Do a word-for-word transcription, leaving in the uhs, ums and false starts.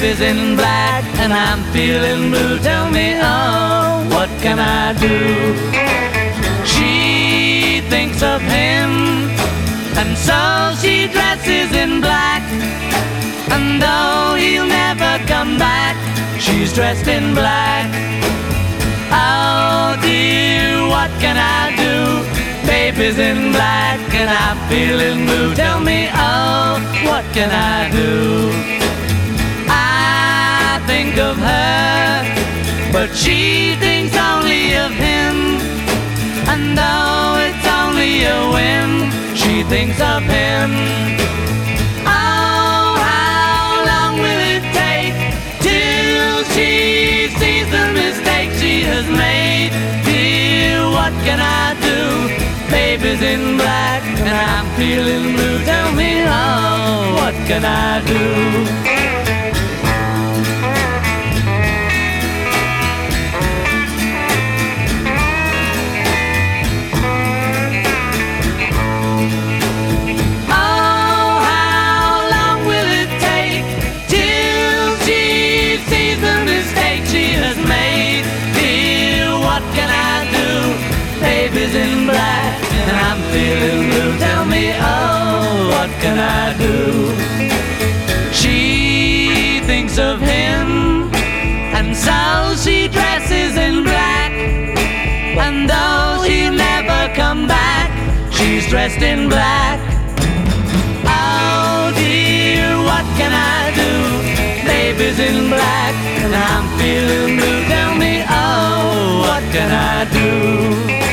Baby's in black and I'm feeling blue. Tell me, oh, what can I do? She thinks of him, and so she dresses in black. And though he'll never come back, she's dressed in black. Oh dear, what can I do? Baby's in black and I'm feeling blue. Tell me, oh, what can I do? I think of her, but she thinks only of him. And though it's only a whim, she thinks of him. Oh, how long will it take till she sees the mistake she has made? Dear, what can I do? Baby's in black and I'm feeling blue. Tell me, oh, what can I do? Baby's in black and I'm feeling blue. Tell me, oh, what can I do? She thinks of him, and so she dresses in black. And though he'll never come back, she's dressed in black. Oh dear, what can I do? Baby's in black and I'm feeling blue. Tell me, oh, what can I do?